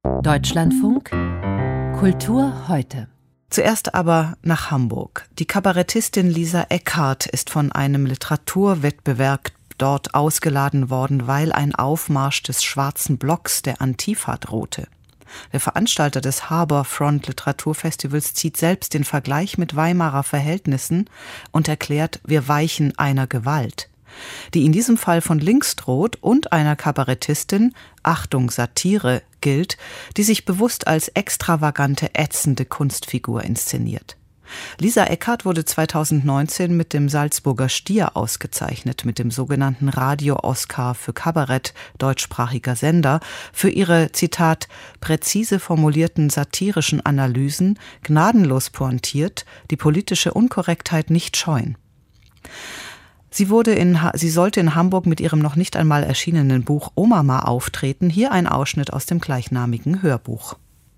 Deutschlandfunk Kultur heute. Zuerst aber nach Hamburg. Die Kabarettistin Lisa Eckhardt ist von einem Literaturwettbewerb dort ausgeladen worden, weil ein Aufmarsch des Schwarzen Blocks der Antifa drohte. Der Veranstalter des Harbourfront Literaturfestivals zieht selbst den Vergleich mit Weimarer Verhältnissen und erklärt, wir weichen einer Gewalt, die in diesem Fall von links droht und einer Kabarettistin, Achtung Satire, gilt, die sich bewusst als extravagante, ätzende Kunstfigur inszeniert. Lisa Eckhardt wurde 2019 mit dem Salzburger Stier ausgezeichnet, mit dem sogenannten Radio-Oscar für Kabarett deutschsprachiger Sender, für ihre, Zitat, präzise formulierten satirischen Analysen, gnadenlos pointiert, die politische Unkorrektheit nicht scheuen. Sie sollte in Hamburg mit ihrem noch nicht einmal erschienenen Buch Omama auftreten. Hier ein Ausschnitt aus dem gleichnamigen Hörbuch.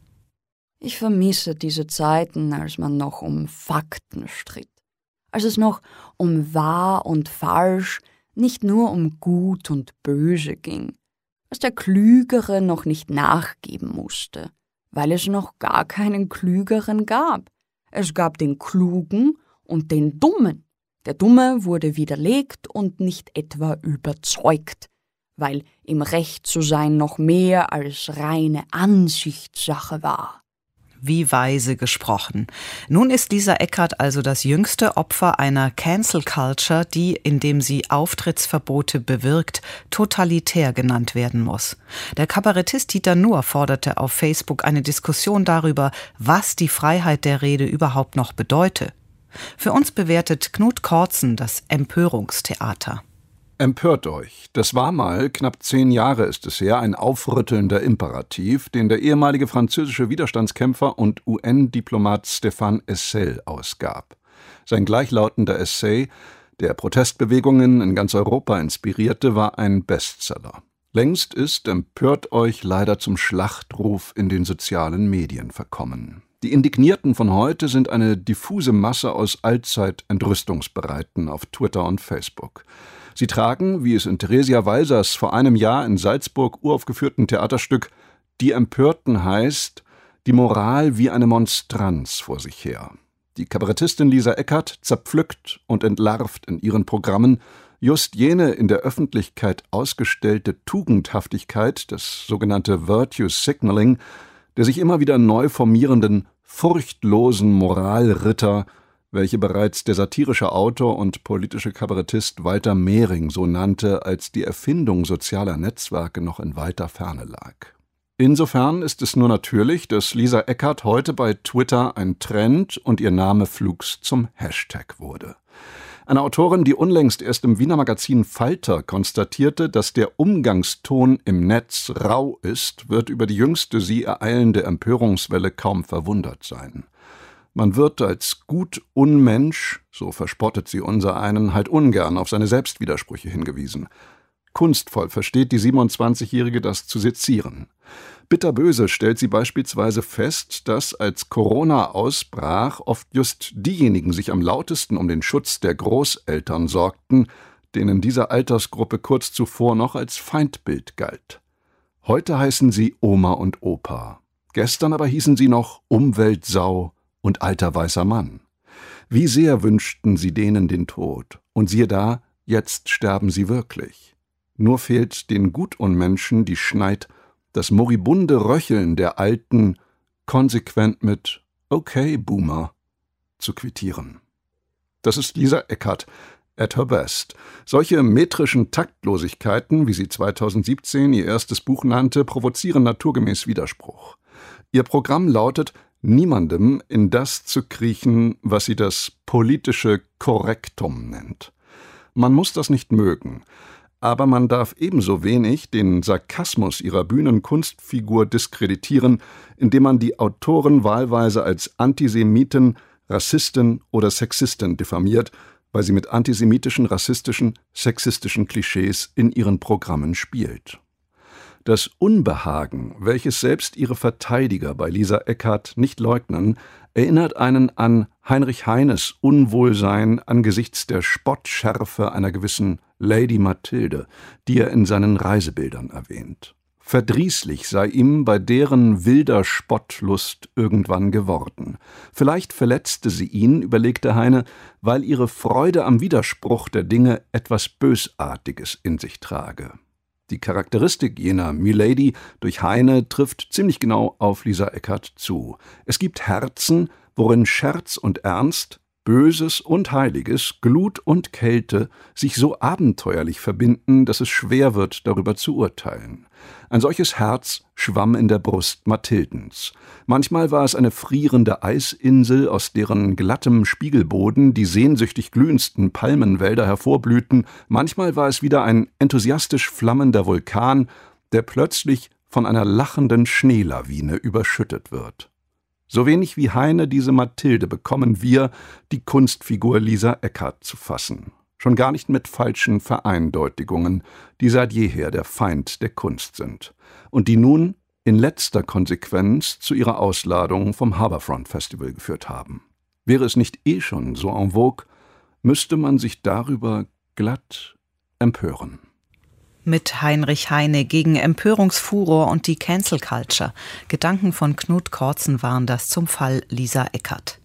Ich vermisse diese Zeiten, als man noch um Fakten stritt. Als es noch um wahr und falsch, nicht nur um gut und böse ging. Als der Klügere noch nicht nachgeben musste, weil es noch gar keinen Klügeren gab. Es gab den Klugen und den Dummen. Der Dumme wurde widerlegt und nicht etwa überzeugt, weil ihm Recht zu sein noch mehr als reine Ansichtssache war. Wie weise gesprochen. Nun ist Lisa Eckhardt also das jüngste Opfer einer Cancel Culture, die, indem sie Auftrittsverbote bewirkt, totalitär genannt werden muss. Der Kabarettist Dieter Nuhr forderte auf Facebook eine Diskussion darüber, was die Freiheit der Rede überhaupt noch bedeute. Für uns bewertet Knut Kortzen das Empörungstheater. Empört euch. Das war mal, knapp 10 Jahre ist es her, ein aufrüttelnder Imperativ, den der ehemalige französische Widerstandskämpfer und UN-Diplomat Stéphane Hessel ausgab. Sein gleichlautender Essay, der Protestbewegungen in ganz Europa inspirierte, war ein Bestseller. Längst ist Empört euch leider zum Schlachtruf in den sozialen Medien verkommen. Die Indignierten von heute sind eine diffuse Masse aus allzeit Entrüstungsbereiten auf Twitter und Facebook. Sie tragen, wie es in Theresia Walsers vor einem Jahr in Salzburg uraufgeführten Theaterstück Die Empörten heißt, die Moral wie eine Monstranz vor sich her. Die Kabarettistin Lisa Eckhardt zerpflückt und entlarvt in ihren Programmen just jene in der Öffentlichkeit ausgestellte Tugendhaftigkeit, das sogenannte Virtue Signaling, der sich immer wieder neu formierenden, furchtlosen Moralritter, welche bereits der satirische Autor und politische Kabarettist Walter Mehring so nannte, als die Erfindung sozialer Netzwerke noch in weiter Ferne lag. Insofern ist es nur natürlich, dass Lisa Eckhardt heute bei Twitter ein Trend und ihr Name flugs zum Hashtag wurde. Eine Autorin, die unlängst erst im Wiener Magazin Falter konstatierte, dass der Umgangston im Netz rau ist, wird über die jüngste sie ereilende Empörungswelle kaum verwundert sein. Man wird als gut Unmensch, so verspottet sie unsereinen, halt ungern auf seine Selbstwidersprüche hingewiesen. Kunstvoll versteht die 27-Jährige das zu sezieren. Bitterböse stellt sie beispielsweise fest, dass, als Corona ausbrach, oft just diejenigen sich am lautesten um den Schutz der Großeltern sorgten, denen diese Altersgruppe kurz zuvor noch als Feindbild galt. Heute heißen sie Oma und Opa. Gestern aber hießen sie noch Umweltsau und alter weißer Mann. Wie sehr wünschten sie denen den Tod. Und siehe da, jetzt sterben sie wirklich. Nur fehlt den Gutunmenschen die Schneid, das moribunde Röcheln der Alten konsequent mit »Okay, Boomer« zu quittieren. Das ist Lisa Eckhardt at her best. Solche metrischen Taktlosigkeiten, wie sie 2017 ihr erstes Buch nannte, provozieren naturgemäß Widerspruch. Ihr Programm lautet, niemandem in das zu kriechen, was sie das politische Korrektum nennt. Man muss das nicht mögen, aber man darf ebenso wenig den Sarkasmus ihrer Bühnenkunstfigur diskreditieren, indem man die Autorin wahlweise als Antisemiten, Rassistin oder Sexistin diffamiert, weil sie mit antisemitischen, rassistischen, sexistischen Klischees in ihren Programmen spielt. Das Unbehagen, welches selbst ihre Verteidiger bei Lisa Eckhardt nicht leugnen, erinnert einen an Heinrich Heines Unwohlsein angesichts der Spottschärfe einer gewissen Lady Mathilde, die er in seinen Reisebildern erwähnt. Verdrießlich sei ihm bei deren wilder Spottlust irgendwann geworden. Vielleicht verletzte sie ihn, überlegte Heine, weil ihre Freude am Widerspruch der Dinge etwas Bösartiges in sich trage. Die Charakteristik jener Milady durch Heine trifft ziemlich genau auf Lisa Eckart zu. Es gibt Herzen, worin Scherz und Ernst, Böses und Heiliges, Glut und Kälte sich so abenteuerlich verbinden, dass es schwer wird, darüber zu urteilen. Ein solches Herz schwamm in der Brust Mathildens. Manchmal war es eine frierende Eisinsel, aus deren glattem Spiegelboden die sehnsüchtig glühendsten Palmenwälder hervorblühten, manchmal war es wieder ein enthusiastisch flammender Vulkan, der plötzlich von einer lachenden Schneelawine überschüttet wird. So wenig wie Heine diese Mathilde bekommen wir, die Kunstfigur Lisa Eckart zu fassen. Schon gar nicht mit falschen Vereindeutigungen, die seit jeher der Feind der Kunst sind. Und die nun in letzter Konsequenz zu ihrer Ausladung vom Harbourfront Festival geführt haben. Wäre es nicht schon so en vogue, müsste man sich darüber glatt empören. Mit Heinrich Heine gegen Empörungsfuror und die Cancel Culture. Gedanken von Knut Kortzen waren das zum Fall Lisa Eckart.